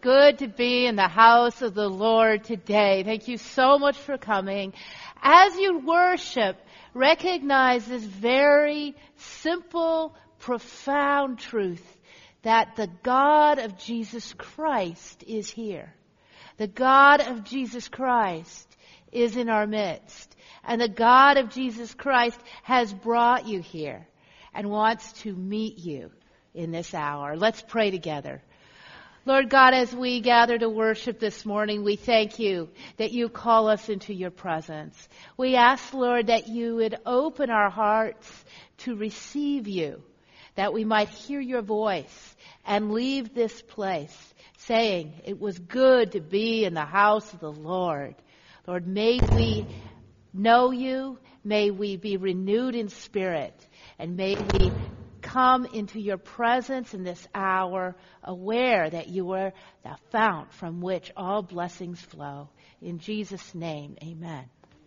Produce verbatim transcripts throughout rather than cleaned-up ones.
good to be in the house of the Lord today. Thank you so much for coming. As you worship, recognize this very simple, profound truth that the God of Jesus Christ is here. The God of Jesus Christ is in our midst. And the God of Jesus Christ has brought you here and wants to meet you in this hour. Let's pray together. Lord God, as we gather to worship this morning, we thank you that you call us into your presence. We ask, Lord, that you would open our hearts to receive you, that we might hear your voice and leave this place saying, it was good to be in the house of the Lord. Lord, may we know you, may we be renewed in spirit, and may we come into your presence in this hour, aware that you are the fount from which all blessings flow. In Jesus' name, amen.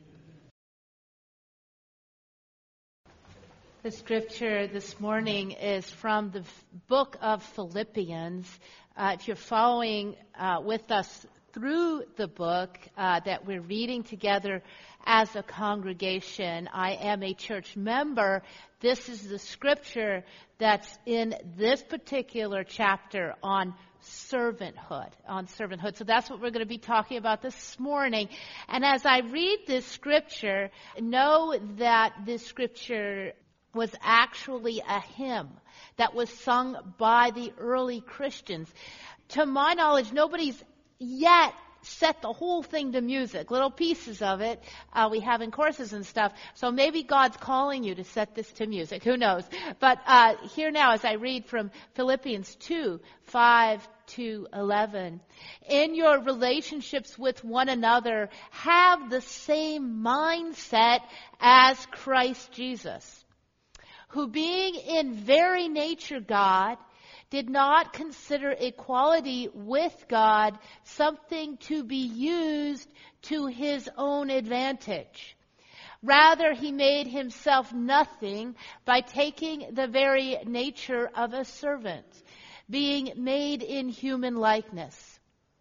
The scripture this morning is from the book of Philippians. Uh, if you're following uh, with us through the book uh, that we're reading together as a congregation, I am a church member. This is the scripture that's in this particular chapter on servanthood, on servanthood. So that's what we're going to be talking about this morning. And as I read this scripture, know that this scripture was actually a hymn that was sung by the early Christians. To my knowledge, nobody's yet set the whole thing to music. Little pieces of it uh, we have in courses and stuff. So maybe God's calling you to set this to music. Who knows? But uh, here now, as I read from Philippians two, five to eleven. In your relationships with one another, have the same mindset as Christ Jesus, who being in very nature God, did not consider equality with God something to be used to his own advantage. Rather, he made himself nothing by taking the very nature of a servant, being made in human likeness.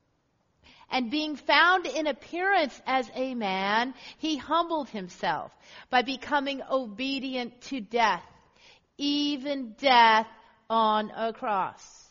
And being found in appearance as a man, he humbled himself by becoming obedient to death, even death on a cross.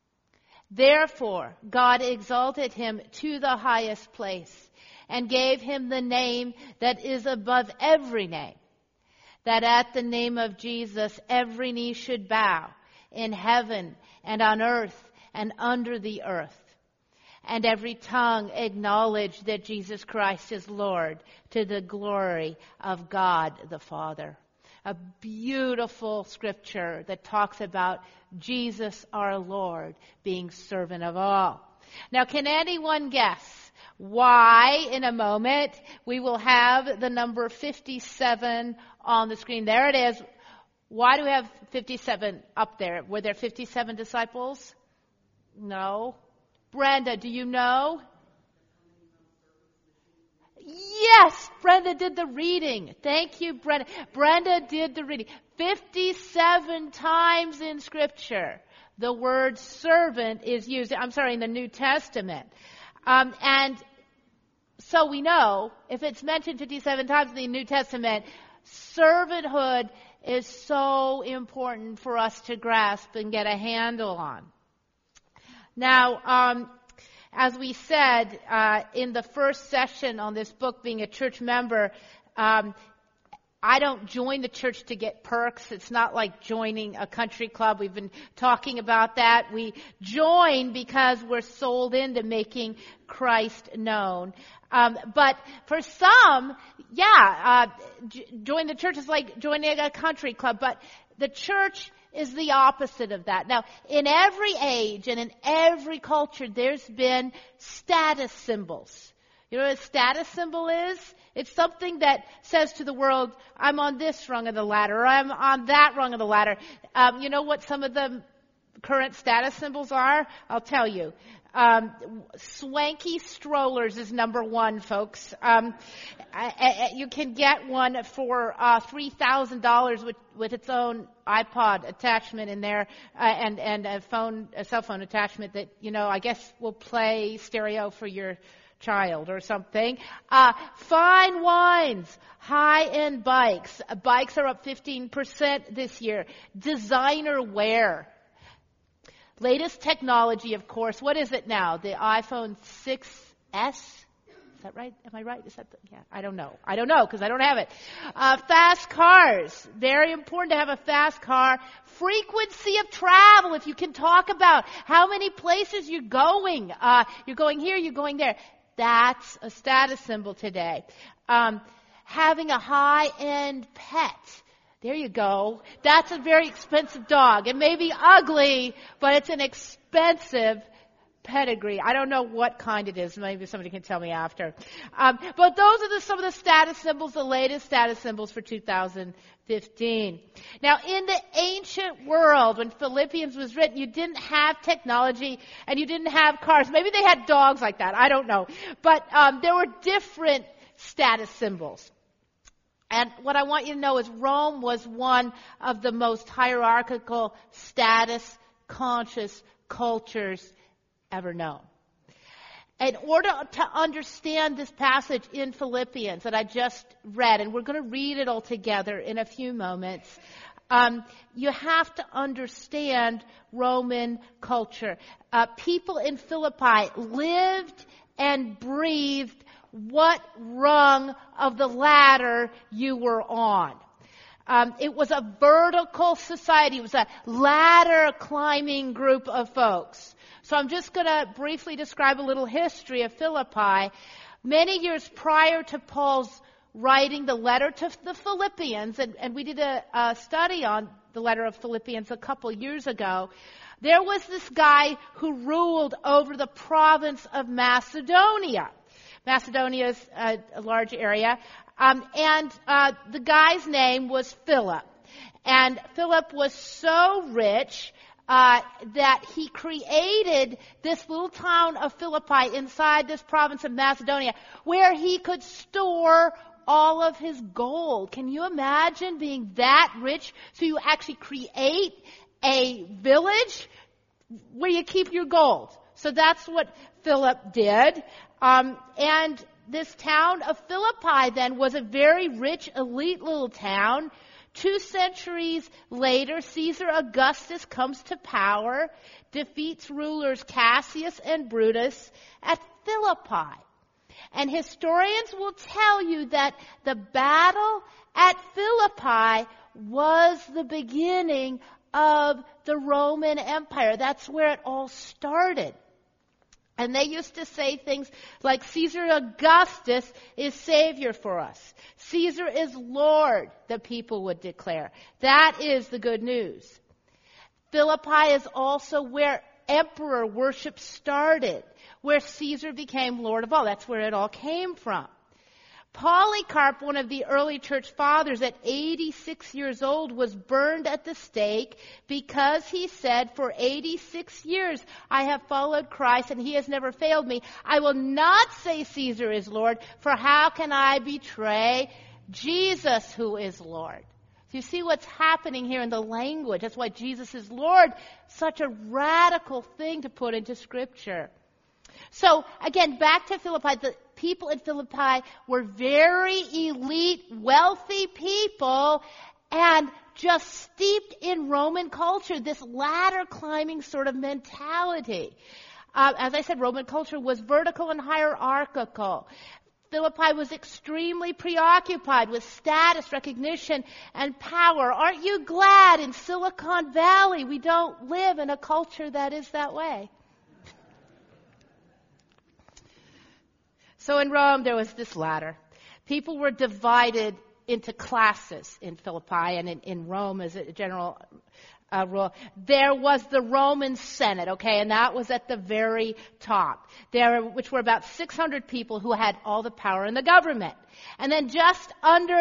Therefore, God exalted him to the highest place and gave him the name that is above every name, that at the name of Jesus every knee should bow in heaven and on earth and under the earth, and every tongue acknowledge that Jesus Christ is Lord, to the glory of God the Father. A beautiful scripture that talks about Jesus our Lord being servant of all. Now, can anyone guess why, in a moment, we will have the number fifty-seven on the screen? There it is. Why do we have fifty-seven up there? Were there fifty-seven disciples? No. Brenda, do you know? Yes, Brenda did the reading. Thank you, Brenda. Brenda did the reading. fifty-seven times in Scripture, the word servant is used. I'm sorry, in the New Testament. Um, and so we know, if it's mentioned fifty-seven times in the New Testament, servanthood is so important for us to grasp and get a handle on. Now, um, as we said uh, in the first session on this book, being a church member, um, I don't join the church to get perks. It's not like joining a country club. We've been talking about that. We join because we're sold into making Christ known. Um, but for some, yeah, uh, j- join the church is like joining a country club. But the church is the opposite of that. Now, in every age and in every culture, there's been status symbols. You know what a status symbol is? It's something that says to the world, I'm on this rung of the ladder, or I'm on that rung of the ladder. Um, you know what some of the current status symbols are? I'll tell you. Um, swanky strollers is number one, folks. Um, I, I, you can get one for uh, three thousand dollars with, with its own iPod attachment in there, uh, and and a phone, a cell phone attachment that, you know, I guess will play stereo for your child or something. Uh, fine wines, high-end bikes. Uh, bikes are up fifteen percent this year. Designer wear. Latest technology, of course. What is it now? The iPhone six S? Is that right? Am I right? Is that the, yeah, I don't know. I don't know because I don't have it. Uh, fast cars. Very important to have a fast car. Frequency of travel. If you can talk about how many places you're going. Uh, you're going here, you're going there. That's a status symbol today. Um, having a high-end pet. There you go. That's a very expensive dog. It may be ugly, but it's an expensive pedigree. I don't know what kind it is. Maybe somebody can tell me after. Um, but those are the, some of the status symbols, the latest status symbols for two thousand fifteen. Now, in the ancient world, when Philippians was written, you didn't have technology and you didn't have cars. Maybe they had dogs like that. I don't know. But um, there were different status symbols. And what I want you to know is Rome was one of the most hierarchical, status-conscious cultures ever known. In order to understand this passage in Philippians that I just read, and we're going to read it all together in a few moments, um, you have to understand Roman culture. Uh, people in Philippi lived and breathed what rung of the ladder you were on. Um, it was a vertical society. It was a ladder climbing group of folks. So I'm just going to briefly describe a little history of Philippi. Many years prior to Paul's writing the letter to the Philippians, and, and we did a, a study on the letter of Philippians a couple years ago, there was this guy who ruled over the province of Macedonia. Macedonia is a, a large area. Um, and uh, the guy's name was Philip. And Philip was so rich uh, that he created this little town of Philippi inside this province of Macedonia where he could store all of his gold. Can you imagine being that rich? So you actually create a village where you keep your gold. So that's what Philip did. Um, and this town of Philippi then was a very rich, elite little town. Two centuries later, Caesar Augustus comes to power, defeats rulers Cassius and Brutus at Philippi. And historians will tell you that the battle at Philippi was the beginning of the Roman Empire. That's where it all started. And they used to say things like, Caesar Augustus is Savior for us. Caesar is Lord, the people would declare. That is the good news. Philippi is also where emperor worship started, where Caesar became Lord of all. That's where it all came from. Polycarp, one of the early church fathers, at eighty-six years old, was burned at the stake because he said, for eighty-six years I have followed Christ and he has never failed me. I will not say Caesar is Lord, for how can I betray Jesus who is Lord? So you see what's happening here in the language. That's why Jesus is Lord. Such a radical thing to put into Scripture. So, again, back to Philippi. The people in Philippi were very elite, wealthy people, and just steeped in Roman culture, this ladder-climbing sort of mentality. Uh, as I said, Roman culture was vertical and hierarchical. Philippi was extremely preoccupied with status, recognition, and power. Aren't you glad in Silicon Valley we don't live in a culture that is that way? So in Rome, there was this ladder. People were divided into classes in Philippi and in, in Rome as a general uh, rule. There was the Roman Senate, okay, and that was at the very top, there, which were about six hundred people who had all the power in the government. And then just under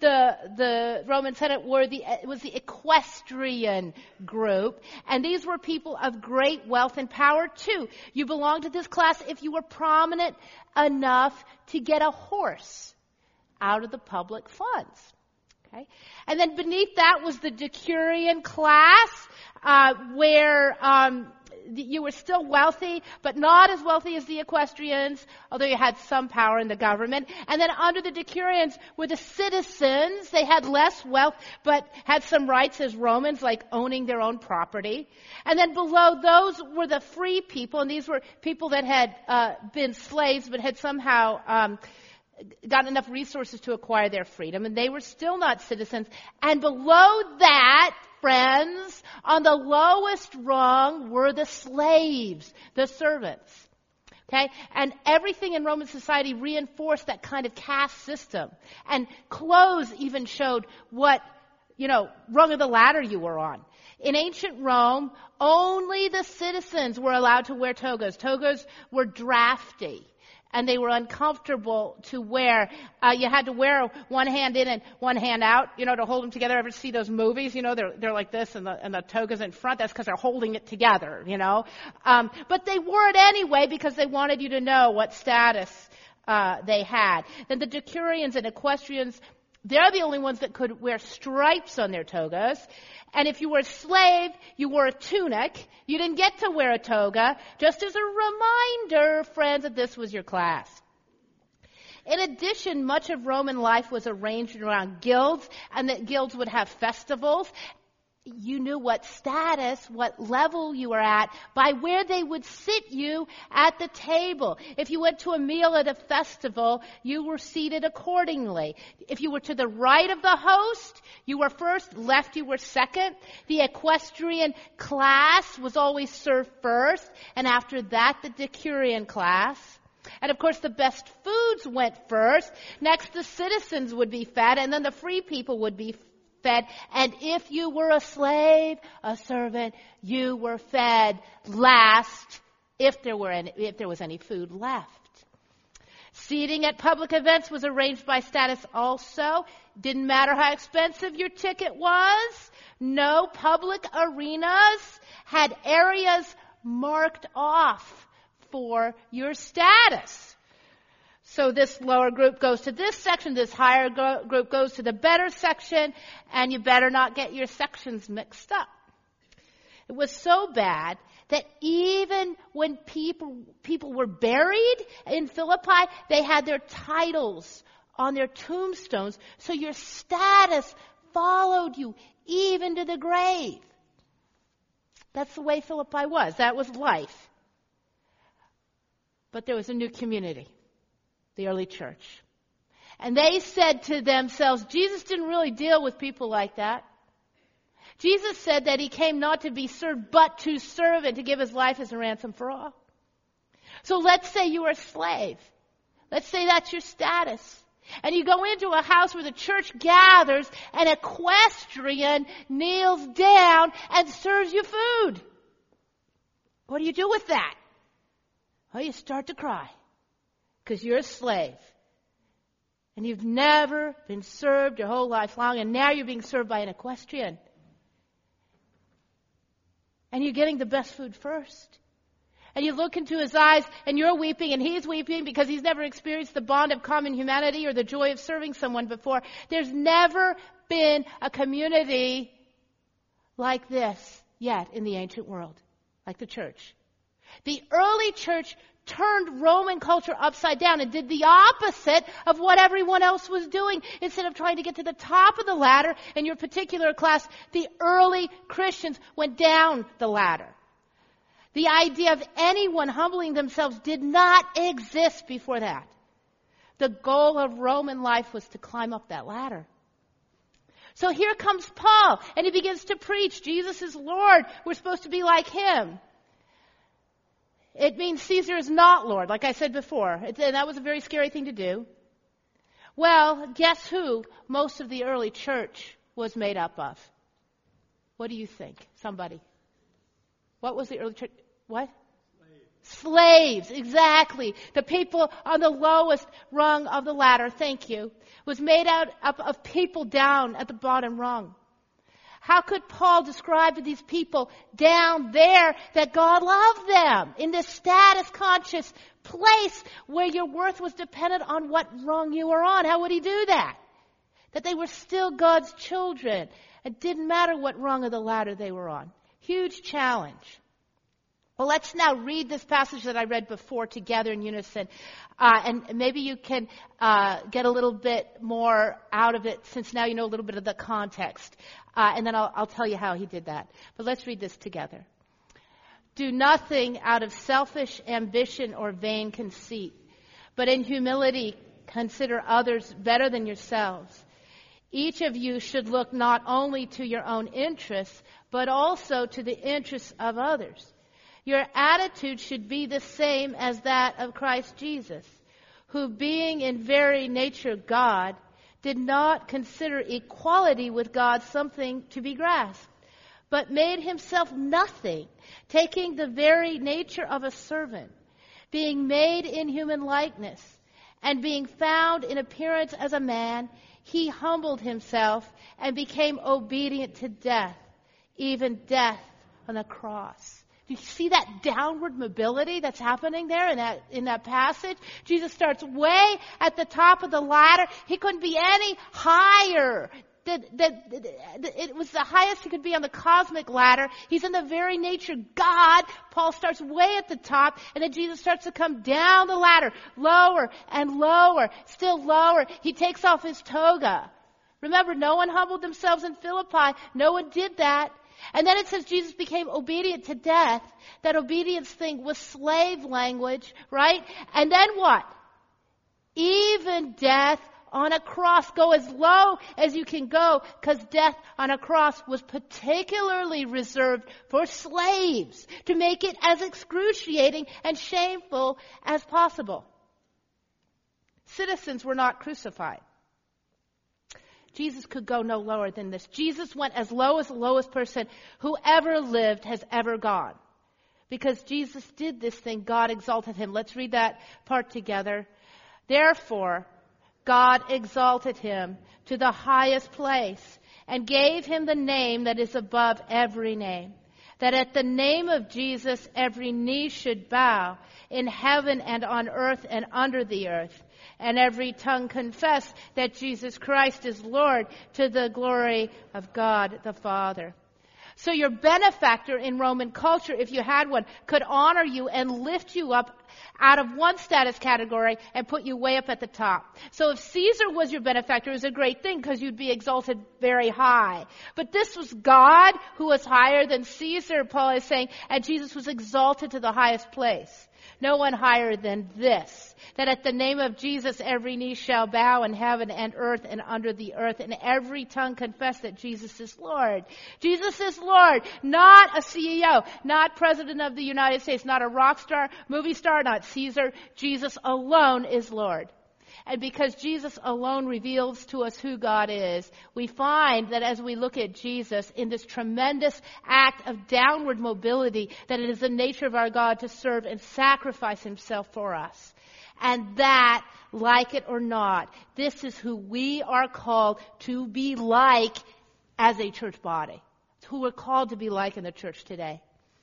the the Roman Senate were the it was the equestrian group, and these were people of great wealth and power too. You belonged to this class if you were prominent enough to get a horse out of the public funds. Okay, and then beneath that was the decurion class, uh, where um, you were still wealthy, but not as wealthy as the equestrians, although you had some power in the government. And then under the decurions were the citizens. They had less wealth, but had some rights as Romans, like owning their own property. And then below those were the free people, and these were people that had uh, been slaves, but had somehow um, gotten enough resources to acquire their freedom, and they were still not citizens. And below that, friends, on the lowest rung were the slaves, the servants. Okay? And everything in Roman society reinforced that kind of caste system. And clothes even showed what, you know, rung of the ladder you were on. In ancient Rome, only the citizens were allowed to wear togas. Togas were drafty, and they were uncomfortable to wear. Uh, you had to wear one hand in and one hand out, you know, to hold them together. Ever see those movies? You know, they're they're like this, and the and the toga's in front. That's because they're holding it together, you know. Um, but they wore it anyway because they wanted you to know what status uh, they had. Then the decurions and equestrians, they're the only ones that could wear stripes on their togas. And if you were a slave, you wore a tunic. You didn't get to wear a toga, just as a reminder, friends, that this was your class. In addition, much of Roman life was arranged around guilds, and that guilds would have festivals. You knew what status, what level you were at by where they would sit you at the table. If you went to a meal at a festival, you were seated accordingly. If you were to the right of the host, you were first. Left, you were second. The equestrian class was always served first, and after that, the decurion class. And of course, the best foods went first. Next, the citizens would be fed, and then the free people would be fed. And if you were a slave, a servant, you were fed last, if there were any, if there was any food left. Seating at public events was arranged by status also. Didn't matter how expensive your ticket was. No public arenas had areas marked off for your status. So this lower group goes to this section, this higher go- group goes to the better section, and you better not get your sections mixed up. It was so bad that even when people people were buried in Philippi, they had their titles on their tombstones, so your status followed you even to the grave. That's the way Philippi was. That was life. But there was a new community, the early church. And they said to themselves, Jesus didn't really deal with people like that. Jesus said that he came not to be served, but to serve and to give his life as a ransom for all. So let's say you are a slave. Let's say that's your status. And you go into a house where the church gathers, an equestrian kneels down and serves you food. What do you do with that? Well, you start to cry. Because you're a slave. And you've never been served your whole life long, and now you're being served by an equestrian. And you're getting the best food first. And you look into his eyes, and you're weeping, and he's weeping because he's never experienced the bond of common humanity or the joy of serving someone before. There's never been a community like this yet in the ancient world, like the church. The early church turned Roman culture upside down and did the opposite of what everyone else was doing. Instead of trying to get to the top of the ladder in your particular class, the early Christians went down the ladder. The idea of anyone humbling themselves did not exist before that. The goal of Roman life was to climb up that ladder. So here comes Paul, and he begins to preach. Jesus is Lord. We're supposed to be like him. It means Caesar is not Lord, like I said before. And that was a very scary thing to do. Well, guess who most of the early church was made up of? What do you think? Somebody. What was the early church? What? Slaves, exactly. The people on the lowest rung of the ladder, thank you, was made out up of people down at the bottom rung. How could Paul describe to these people down there that God loved them in this status conscious place where your worth was dependent on what rung you were on? How would he do that? That they were still God's children. It didn't matter what rung of the ladder they were on. Huge challenge. Well, let's now read this passage that I read before together in unison. Uh, and maybe you can uh, get a little bit more out of it since now you know a little bit of the context. Uh, and then I'll, I'll tell you how he did that. But let's read this together. Do nothing out of selfish ambition or vain conceit, but in humility consider others better than yourselves. Each of you should look not only to your own interests, but also to the interests of others. Your attitude should be the same as that of Christ Jesus, who being in very nature God, did not consider equality with God something to be grasped, but made himself nothing, taking the very nature of a servant, being made in human likeness, and being found in appearance as a man, he humbled himself and became obedient to death, even death on a cross. Do you see that downward mobility that's happening there in that in that passage? Jesus starts way at the top of the ladder. He couldn't be any higher. The, the, the, it was the highest he could be on the cosmic ladder. He's in the very nature God. Paul starts way at the top, and then Jesus starts to come down the ladder, lower and lower, still lower. He takes off his toga. Remember, no one humbled themselves in Philippi. No one did that. And then it says Jesus became obedient to death. That obedience thing was slave language, right? And then what? Even death on a cross. Go as low as you can go, because death on a cross was particularly reserved for slaves, to make it as excruciating and shameful as possible. Citizens were not crucified. Jesus could go no lower than this. Jesus went as low as the lowest person who ever lived has ever gone. Because Jesus did this thing, God exalted him. Let's read that part together. Therefore, God exalted him to the highest place and gave him the name that is above every name, that at the name of Jesus every knee should bow in heaven and on earth and under the earth, and every tongue confess that Jesus Christ is Lord, to the glory of God the Father. So your benefactor in Roman culture, if you had one, could honor you and lift you up out of one status category and put you way up at the top. So if Caesar was your benefactor, it was a great thing because you'd be exalted very high. But this was God who was higher than Caesar, Paul is saying, and Jesus was exalted to the highest place. No one higher than this, that at the name of Jesus every knee shall bow in heaven and earth and under the earth, and every tongue confess that Jesus is Lord. Jesus is Lord, not a C E O, not President of the United States, not a rock star, movie star, not Caesar. Jesus alone is Lord. And because Jesus alone reveals to us who God is, we find that as we look at Jesus in this tremendous act of downward mobility, that it is the nature of our God to serve and sacrifice himself for us. And that, like it or not, this is who we are called to be like as a church body. It's who we're called to be like in the church today.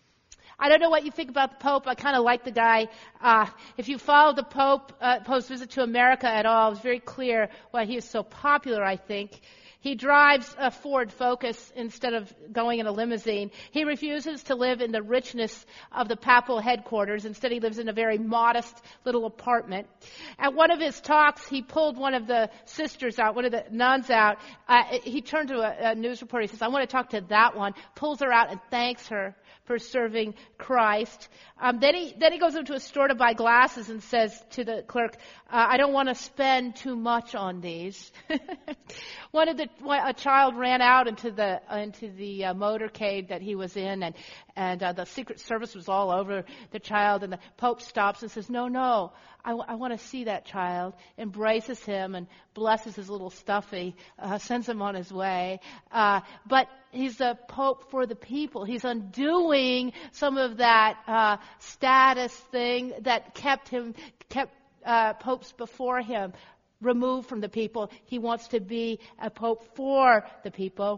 I don't know what you think about the Pope. I kind of like the guy. Uh, if you follow the Pope, uh, Pope's visit to America at all, it was very clear why he is so popular, I think. He drives a Ford Focus instead of going in a limousine. He refuses to live in the richness of the papal headquarters. Instead, he lives in a very modest little apartment. At one of his talks, he pulled one of the sisters out, one of the nuns out. Uh, he turned to a, a news reporter. He says, I want to talk to that one. Pulls her out and thanks her for serving Christ. Um, then he then he goes into a store to buy glasses and says to the clerk, uh, I don't want to spend too much on these. One of the a child ran out into the into the uh, motorcade that he was in, and and uh, the Secret Service was all over the child, and the Pope stops and says, "No, no, I, w- I want to see that child." Embraces him and blesses his little stuffy, uh, sends him on his way. Uh, but he's the Pope for the people. He's undoing some of that uh, status thing that kept him kept uh, popes before him removed from the people. He wants to be a pope for the people.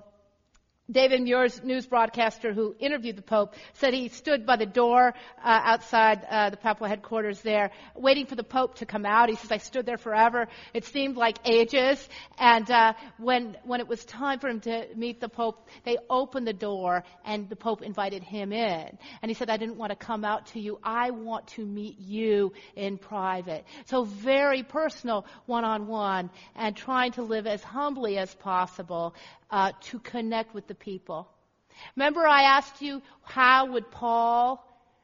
David Muir's news broadcaster who interviewed the Pope said he stood by the door uh, outside uh, the papal headquarters there, waiting for the Pope to come out. He says, I stood there forever. It seemed like ages. And uh, when when it was time for him to meet the Pope, they opened the door and the Pope invited him in. And he said, I didn't want to come out to you. I want to meet you in private. So very personal, one-on-one, and trying to live as humbly as possible Uh, to connect with the people. Remember I asked you, how would Paul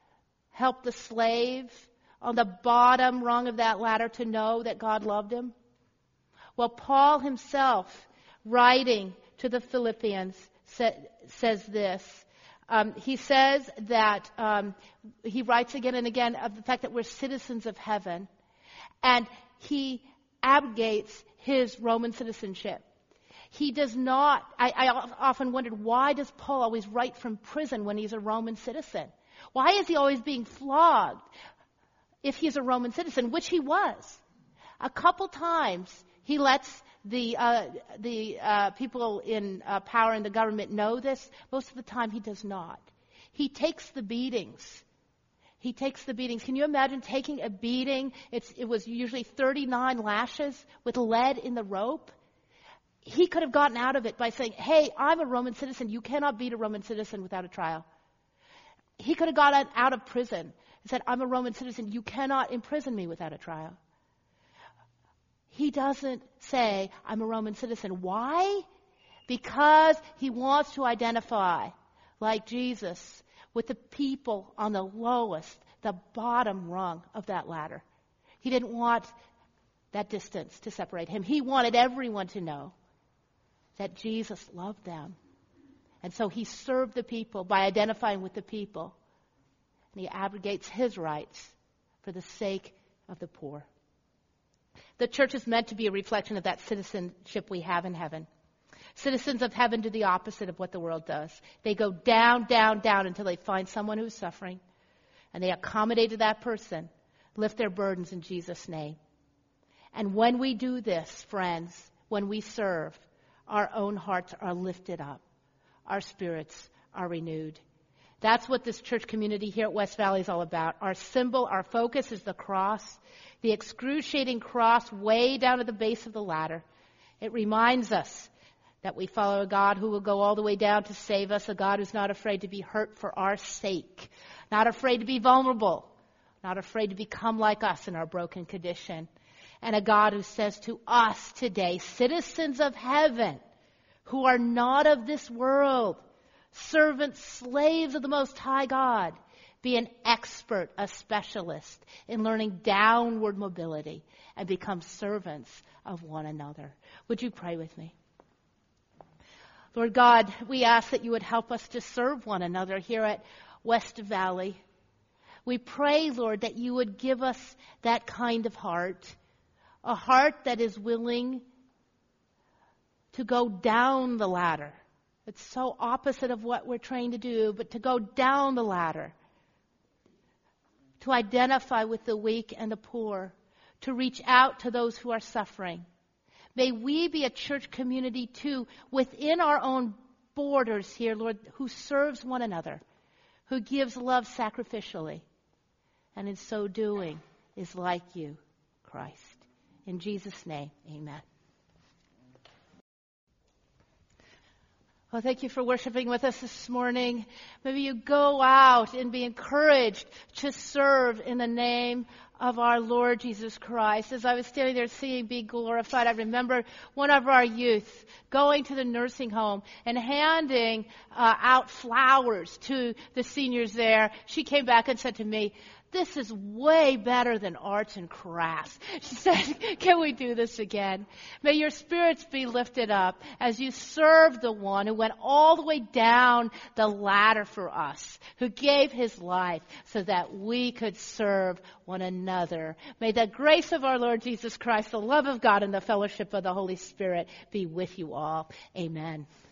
help the slave on the bottom rung of that ladder to know that God loved him? Well, Paul himself, writing to the Philippians, sa- says this. Um, he says that, um, he writes again and again of the fact that we're citizens of heaven. And he abrogates his Roman citizenship. He does not, I, I often wondered, why does Paul always write from prison when he's a Roman citizen? Why is he always being flogged if he's a Roman citizen, which he was? A couple times he lets the uh, the uh, people in uh, power in the government know this. Most of the time he does not. He takes the beatings. He takes the beatings. Can you imagine taking a beating? It's, it was usually thirty-nine lashes with lead in the rope. He could have gotten out of it by saying, hey, I'm a Roman citizen. You cannot beat a Roman citizen without a trial. He could have gotten out of prison and said, I'm a Roman citizen. You cannot imprison me without a trial. He doesn't say, I'm a Roman citizen. Why? Because he wants to identify, like Jesus, with the people on the lowest, the bottom rung of that ladder. He didn't want that distance to separate him. He wanted everyone to know that Jesus loved them. And so he served the people by identifying with the people. And he abrogates his rights for the sake of the poor. The church is meant to be a reflection of that citizenship we have in heaven. Citizens of heaven do the opposite of what the world does. They go down, down, down until they find someone who's suffering. And they accommodate to that person, lift their burdens in Jesus' name. And when we do this, friends, when we serve, our own hearts are lifted up. Our spirits are renewed. That's what this church community here at West Valley is all about. Our symbol, our focus is the cross, the excruciating cross way down at the base of the ladder. It reminds us that we follow a God who will go all the way down to save us, a God who's not afraid to be hurt for our sake, not afraid to be vulnerable, not afraid to become like us in our broken condition. And a God who says to us today, citizens of heaven, who are not of this world, servants, slaves of the Most High God, be an expert, a specialist in learning downward mobility and become servants of one another. Would you pray with me? Lord God, we ask that you would help us to serve one another here at West Valley. We pray, Lord, that you would give us that kind of heart, a heart that is willing to go down the ladder. It's so opposite of what we're trained to do, but to go down the ladder, to identify with the weak and the poor, to reach out to those who are suffering. May we be a church community, too, within our own borders here, Lord, who serves one another, who gives love sacrificially, and in so doing is like you, Christ. In Jesus' name, amen. Well, thank you for worshiping with us this morning. Maybe you go out and be encouraged to serve in the name of our Lord Jesus Christ. As I was standing there singing Be Glorified, I remember one of our youth going to the nursing home and handing uh, out flowers to the seniors there. She came back and said to me, this is way better than arts and crafts. She said, can we do this again? May your spirits be lifted up as you serve the one who went all the way down the ladder for us, who gave his life so that we could serve one another. May the grace of our Lord Jesus Christ, the love of God, and the fellowship of the Holy Spirit be with you all. Amen.